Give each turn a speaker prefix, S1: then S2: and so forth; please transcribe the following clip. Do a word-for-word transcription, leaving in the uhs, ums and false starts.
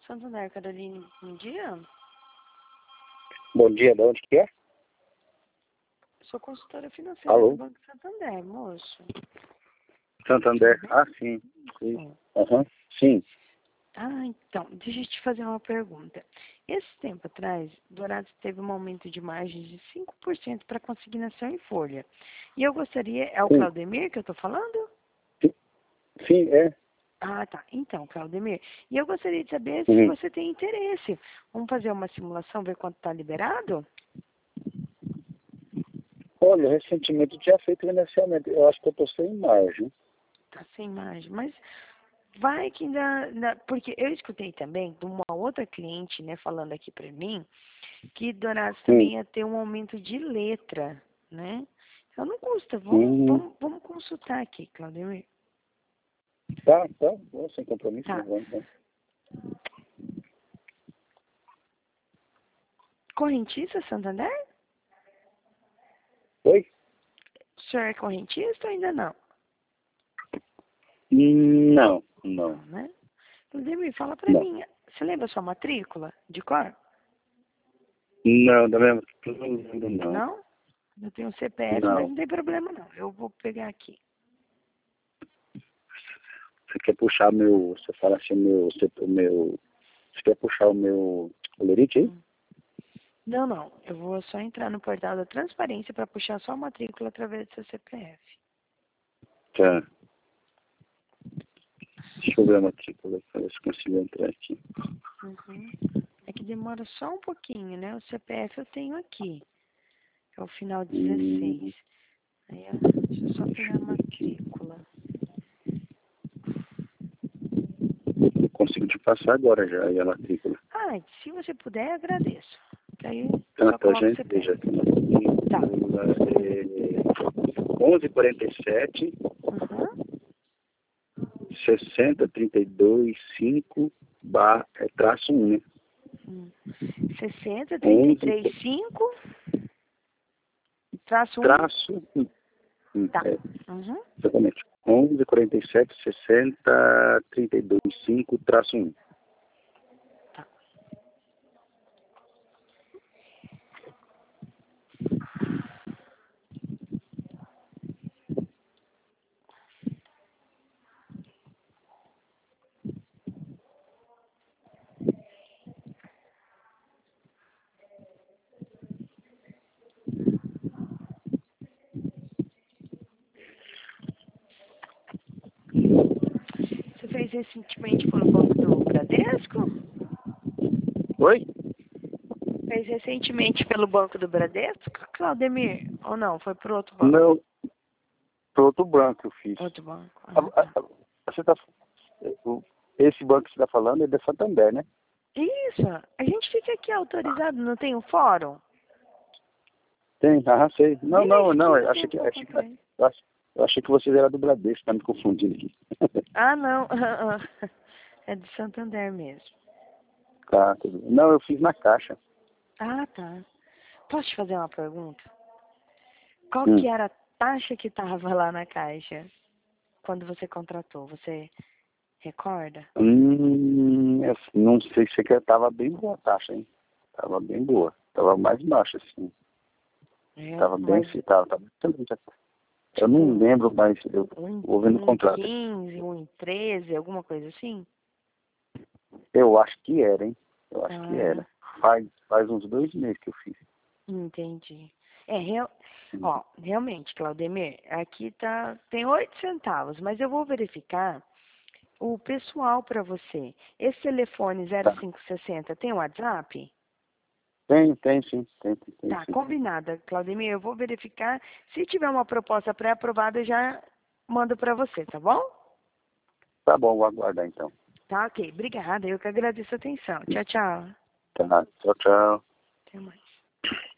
S1: Santander, Caroline, bom dia.
S2: Bom dia, de onde que é?
S1: Sou consultora financeira
S2: Alô?
S1: do Banco Santander, moço.
S2: Santander, ah, sim. Sim.
S1: Sim.
S2: Aham, sim.
S1: Ah, então, deixa eu te fazer uma pergunta. Esse tempo atrás, Dourados teve um aumento de margem de cinco por cento para consignação em folha. E eu gostaria... É o
S2: Sim,
S1: Claudemir que eu estou falando?
S2: sim, sim, é.
S1: Ah, tá. Então, Claudemir, e eu gostaria de saber se
S2: Uhum.
S1: você tem interesse. Vamos fazer uma simulação, ver quanto está liberado?
S2: Olha, recentemente eu tinha feito financiamento. Eu acho que eu estou sem margem.
S1: Tá sem margem, mas vai que ainda, ainda... Porque eu escutei também de uma outra cliente, né, falando aqui para mim, que Dourados
S2: Hum.
S1: também ia ter um aumento de letra, né? Então não custa, vamos,
S2: Hum.
S1: vamos, vamos consultar aqui, Claudemir.
S2: Tá, tá. Bom, sem compromisso,
S1: Tá.
S2: mas vamos, então.
S1: Correntista, Santander?
S2: Oi?
S1: O senhor é correntista ou ainda não?
S2: Hum, Não,
S1: Não,
S2: não,
S1: né? Claudemir, fala pra
S2: não.
S1: mim, você lembra a sua matrícula de cor?
S2: Não, da mesma. Não lembro, não.
S1: Não? Eu tenho C P F, mas
S2: Não.
S1: não tem problema não. Eu vou pegar aqui.
S2: Você quer puxar meu. Você fala assim, meu. Você, o meu. Você quer puxar o meu. O lerite aí?
S1: Hum. Não, não. Eu vou só entrar no portal da transparência para puxar só a matrícula através do seu C P F.
S2: Tá. Deixa eu ver a matrícula para ver se consigo entrar aqui.
S1: Uhum. É que demora só um pouquinho, né? O C P F eu tenho aqui. É o final dezesseis.
S2: Hum,
S1: Aí, ó, deixa eu só
S2: deixa
S1: pegar a
S2: eu ver aqui.
S1: matrícula.
S2: Eu consigo te passar agora já aí a matrícula.
S1: Ah, se você puder, eu agradeço. Que aí
S2: Tá,
S1: só
S2: pra
S1: coloco o
S2: gente,
S1: C P F.
S2: veja aqui.
S1: Tá.
S2: É onze quarenta e sete,
S1: Uhum.
S2: sessenta, trinta e dois, cinco, bar, é traço um, né?
S1: Hum. sessenta, trinta e
S2: onze,
S1: três, cinco, traço um.
S2: traço um. Hum,
S1: Tá.
S2: É,
S1: Uhum.
S2: exatamente. onze, quarenta e sete, sessenta, trinta e dois, cinco, traço um.
S1: Tá. Você fez recentemente pelo Banco do Bradesco?
S2: Oi?
S1: Fez recentemente pelo Banco do Bradesco, Claudemir? Ou não? Foi por outro banco?
S2: Não, pro outro banco eu fiz.
S1: Outro banco.
S2: A-
S1: Ah,
S2: a-
S1: tá.
S2: a- Você tá, o- esse banco que você está falando é da Santander, né?
S1: Isso. A gente fica aqui autorizado, não tem um fórum?
S2: Tem, ah, sei. Não,
S1: Bem na
S2: não, não, eu
S1: esquina tem
S2: achei
S1: um
S2: que,
S1: pouco
S2: achei que,
S1: atrás.
S2: eu ach- eu achei que vocês eram do Bradesco, tá me confundindo aqui.
S1: Ah, não. É de Santander mesmo.
S2: Tá, tudo bem. Não, eu fiz na Caixa.
S1: Ah, tá. Posso te fazer uma pergunta? Qual
S2: Hum.
S1: que era a taxa que estava lá na caixa quando você contratou? Você recorda?
S2: Hum, eu não sei se que tava bem boa a taxa, hein? Tava bem boa. Tava mais baixa, assim.
S1: É,
S2: Tava bem,
S1: mas
S2: sim, tava, tava excelente. Eu
S1: tipo
S2: não
S1: um,
S2: lembro, mas eu
S1: um,
S2: vou ver no
S1: um
S2: contrato.
S1: quinze, um treze, alguma coisa assim?
S2: Eu acho que era, hein? Eu acho que
S1: Ah,
S2: era. Faz, faz uns dois meses que eu fiz.
S1: entendi. É, real,
S2: Hum.
S1: ó, realmente, Claudemir, aqui tá, tem oito centavos, mas eu vou verificar o pessoal para você. Esse telefone zero
S2: Tá.
S1: cinco sessenta tem WhatsApp?
S2: Tem, tem sim, tem, tem, tem
S1: Tá,
S2: sim.
S1: combinada, Claudemir. Eu vou verificar. Se tiver uma proposta pré-aprovada, eu já mando para você, tá bom?
S2: Tá bom, vou aguardar então.
S1: Tá, ok. Obrigada. Eu que agradeço a atenção. Tchau, tchau.
S2: Tá, tchau, tchau.
S1: Até mais.